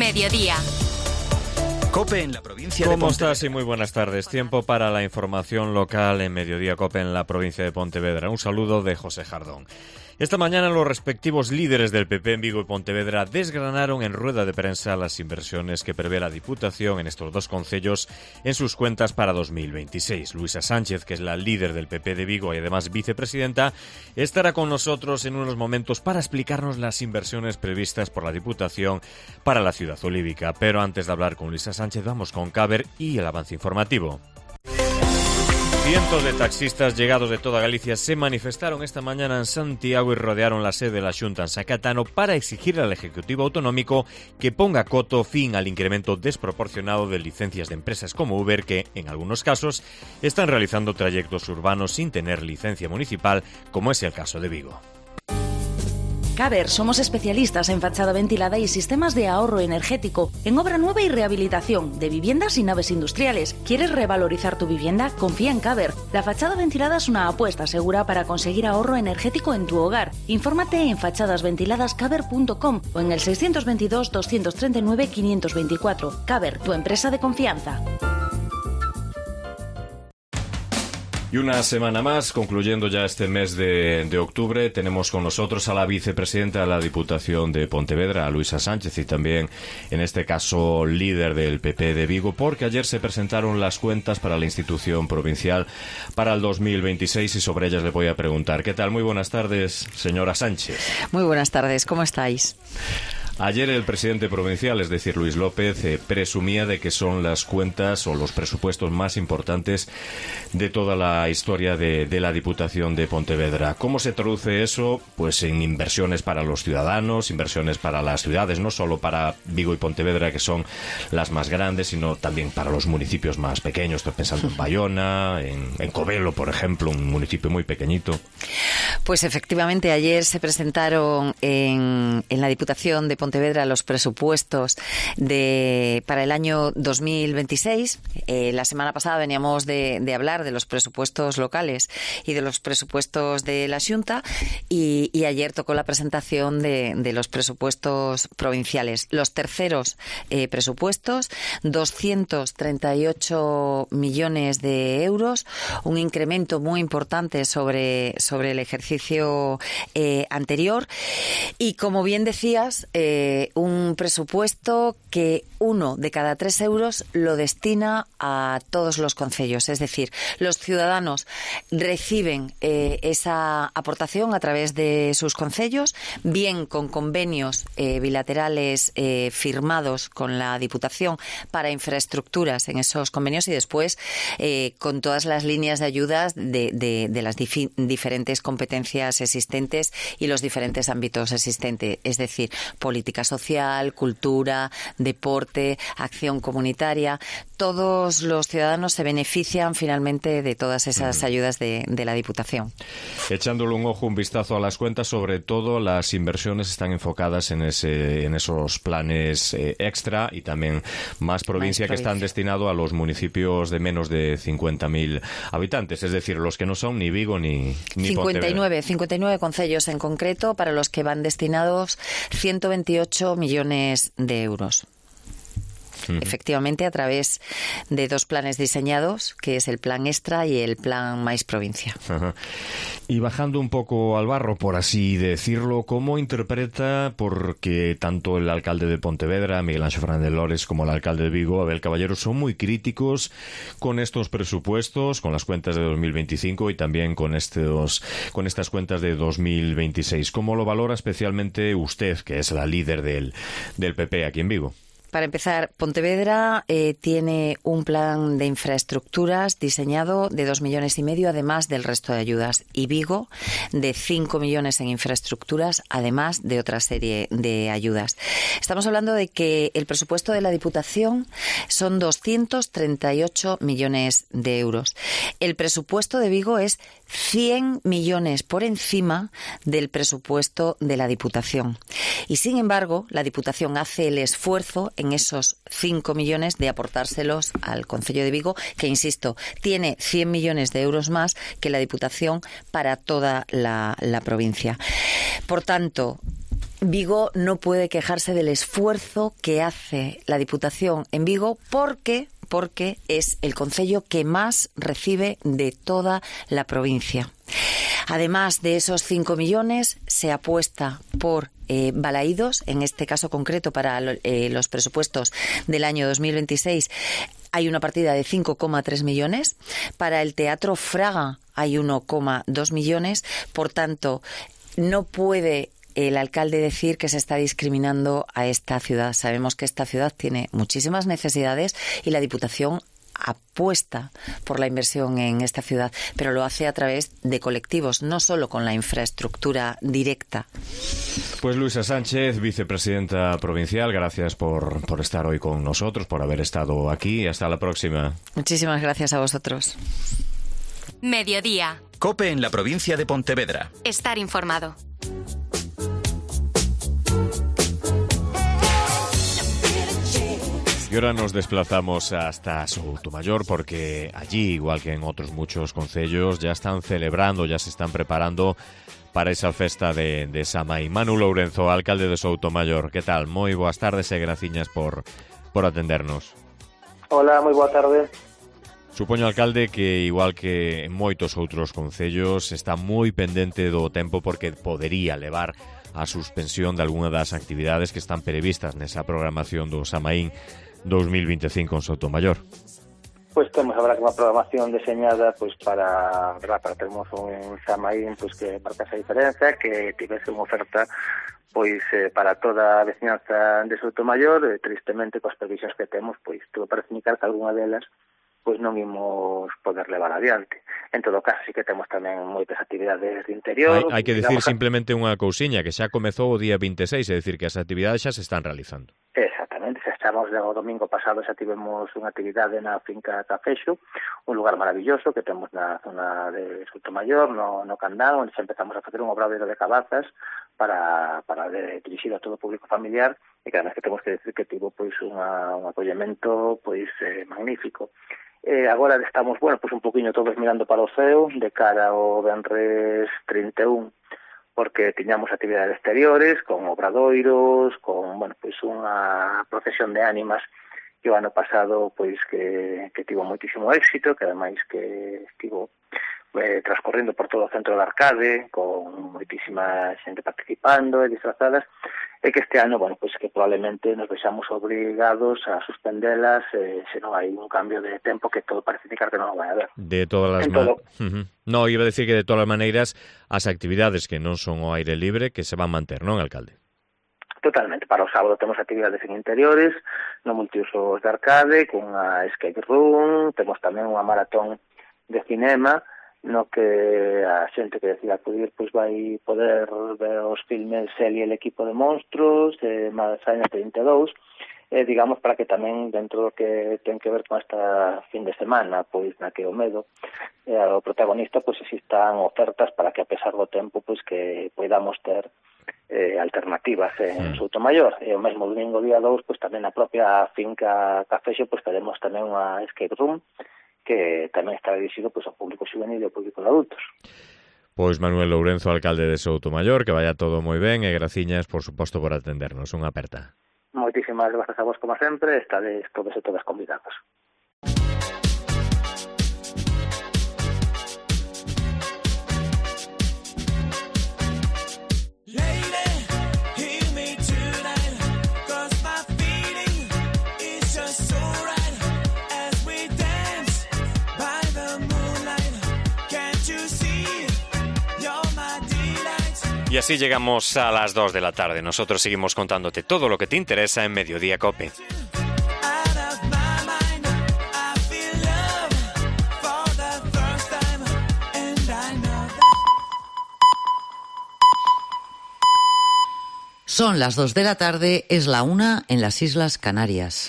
mediodía. COPE en la provincia de Pontevedra. ¿Cómo estás? Y muy buenas tardes. Tiempo para la información local en Mediodía COPE en la provincia de Pontevedra. Un saludo de José Jardón. Esta mañana los respectivos líderes del PP en Vigo y Pontevedra desgranaron en rueda de prensa las inversiones que prevé la Diputación en estos dos concellos en sus cuentas para 2026. Luisa Sánchez, que es la líder del PP de Vigo y además vicepresidenta, estará con nosotros en unos momentos para explicarnos las inversiones previstas por la Diputación para la ciudad olívica. Pero antes de hablar con Luisa Sánchez, vamos con Caber y el avance informativo. Cientos de taxistas llegados de toda Galicia se manifestaron esta mañana en Santiago y rodearon la sede de la Xunta en Sacatano para exigir al Ejecutivo Autonómico que ponga coto fin al incremento desproporcionado de licencias de empresas como Uber que, en algunos casos, están realizando trayectos urbanos sin tener licencia municipal, como es el caso de Vigo. Caber, somos especialistas en fachada ventilada y sistemas de ahorro energético, en obra nueva y rehabilitación, de viviendas y naves industriales. ¿Quieres revalorizar tu vivienda? Confía en Caber. La fachada ventilada es una apuesta segura para conseguir ahorro energético en tu hogar. Infórmate en fachadasventiladascaber.com o en el 622 239 524. Caber, tu empresa de confianza. Y una semana más, concluyendo ya este mes de octubre, tenemos con nosotros a la vicepresidenta de la Diputación de Pontevedra, a Luisa Sánchez, y también, en este caso, líder del PP de Vigo, porque ayer se presentaron las cuentas para la institución provincial para el 2026 y sobre ellas le voy a preguntar. ¿Qué tal? Muy buenas tardes, señora Sánchez. Muy buenas tardes, ¿cómo estáis? Ayer el presidente provincial, es decir, Luis López, presumía de que son las cuentas o los presupuestos más importantes de toda la historia de la Diputación de Pontevedra. ¿Cómo se traduce eso? Pues en inversiones para los ciudadanos, inversiones para las ciudades, no solo para Vigo y Pontevedra, que son las más grandes, sino también para los municipios más pequeños. Estoy pensando en Bayona, en Covelo, por ejemplo, un municipio muy pequeñito. Pues efectivamente, ayer se presentaron en la Diputación de Pontevedra los presupuestos para el año 2026. La semana pasada veníamos de hablar de los presupuestos locales y de los presupuestos de la Xunta y ayer tocó la presentación de los presupuestos provinciales. Los terceros presupuestos, 238 millones de euros, un incremento muy importante sobre el ejercicio anterior y, como bien decías, un presupuesto que 1 de cada 3 euros lo destina a todos los concellos. Es decir, los ciudadanos reciben esa aportación a través de sus concellos, bien con convenios bilaterales firmados con la Diputación para infraestructuras en esos convenios y después con todas las líneas de ayudas de las diferentes competencias existentes y los diferentes ámbitos existentes. Es decir, política social, cultura, deporte, acción comunitaria. Todos los ciudadanos se benefician finalmente de todas esas ayudas de la Diputación. Echándole un vistazo a las cuentas, sobre todo las inversiones están enfocadas en esos planes extra y también más provincia que están destinados a los municipios de menos de 50.000 habitantes, es decir, los que no son ni Vigo ni 59 concellos en concreto, para los que van destinados 128 millones de euros. Efectivamente, a través de dos planes diseñados, que es el Plan Extra y el Plan Mais Provincia. Ajá. Y bajando un poco al barro, por así decirlo, ¿cómo interpreta, porque tanto el alcalde de Pontevedra, Miguel Anxo Fernández Lores, como el alcalde de Vigo, Abel Caballero, son muy críticos con estos presupuestos, con las cuentas de 2025 y también con estas cuentas de 2026? ¿Cómo lo valora especialmente usted, que es la líder del PP aquí en Vigo? Para empezar, Pontevedra tiene un plan de infraestructuras diseñado de 2,5 millones, además del resto de ayudas, y Vigo de 5 millones en infraestructuras, además de otra serie de ayudas. Estamos hablando de que el presupuesto de la Diputación son 238 millones de euros. El presupuesto de Vigo es 100 millones por encima del presupuesto de la Diputación. Y, sin embargo, la Diputación hace el esfuerzo en esos 5 millones de aportárselos al Concello de Vigo, que, insisto, tiene 100 millones de euros más que la Diputación para toda la provincia. Por tanto, Vigo no puede quejarse del esfuerzo que hace la Diputación en Vigo porque es el concello que más recibe de toda la provincia. Además de esos 5 millones, se apuesta por balaídos, en este caso concreto para los presupuestos del año 2026. Hay una partida de 5,3 millones. Para el Teatro Fraga hay 1,2 millones. Por tanto, no puede el alcalde decir que se está discriminando a esta ciudad. Sabemos que esta ciudad tiene muchísimas necesidades y la Diputación apuesta por la inversión en esta ciudad, pero lo hace a través de colectivos, no solo con la infraestructura directa. Pues Luisa Sánchez, vicepresidenta provincial, gracias por estar hoy con nosotros, por haber estado aquí. Hasta la próxima. Muchísimas gracias a vosotros. Mediodía. COPE en la provincia de Pontevedra. Estar informado. Y ahora nos desplazamos hasta Soutomayor porque allí, igual que en otros muchos concellos, ya están celebrando, ya se están preparando para esa festa de Samaín. Manu Lourenzo, alcalde de Soutomayor, que tal? Moi boas tardes e graciñas por atendernos. Hola, moi boa tarde. Supoño, alcalde, que igual que en moitos outros concellos está moi pendente do tempo porque podería levar a suspensión de algunha das actividades que están previstas nesa programación do Samaín 2025 en Soutomayor. Pois temos agora unha programación deseñada pois para termos un Samaín pois que marca esa diferencia, que tivese unha oferta pois para toda a veciñanza de Soutomayor. Tristemente, coas previsións que temos, pois tuvo para indicar que algunha delas pois non imos poder levar adiante. En todo caso, sí que temos tamén moitas actividades de interior. Hai que decir simplemente unha cousiña, que xa comezou o día 26, é dicir, que as actividades xa se están realizando. Exactamente, xa estamos, o domingo pasado xa tivemos unha actividade na finca Cafexo, un lugar maravilloso que temos na zona de Soutomayor, no Candán, onde xa empezamos a facer un obradoiro de cabazas para dirixido a todo o público familiar, e que además que temos que decir que tivo pois un acollemento pois magnífico. Agora estamos, pois un poquinho todos mirando para o ceo de cara ao venres 31, porque tiñamos actividades exteriores, con obradoiros, con, pois unha procesión de ánimas que o ano pasado, pois que tivo moitísimo éxito, que ademais que estivo transcorrendo por todo o centro de Arcade, con moitísima xente participando e disfrazadas, e que este ano, pois que probablemente nos vexamos obrigados a suspendelas se non hai un cambio de tempo que todo parece indicar que non vai haber. De todas as No, iba a decir que de todas as maneiras as actividades que non son ao aire libre que se van manter, non, alcalde? Totalmente. Para o sábado temos actividades en interiores, no multiusos de Arcade, cunha escape room, temos tamén unha maratón de cinema, no que a xente que decida acudir pois vai poder ver os filmes Ellie e el equipo de monstruos, Madasanya 32, digamos, para que tamén dentro do que ten que ver con esta fin de semana, pois na que o medo o protagonista, pois existan ofertas para que a pesar do tempo pois que podamos ter alternativas en Soutomayor. E o mesmo domingo día 2, pois tamén na propia finca Cafexo pois teremos tamén unha escape room que tamén está dirixido pois ao público juvenil e ao público de adultos. Pois Manuel Lourenzo, alcalde de Soutomayor, que vaya todo moi ben e graciñas, por suposto, por atendernos. Unha aperta. Moitísimas grazas a vos, como sempre, estades todos e todas convidados. Y así llegamos a las 2 de la tarde. Nosotros seguimos contándote todo lo que te interesa en Mediodía COPE. Son las 2 de la tarde, es la 1 en las Islas Canarias.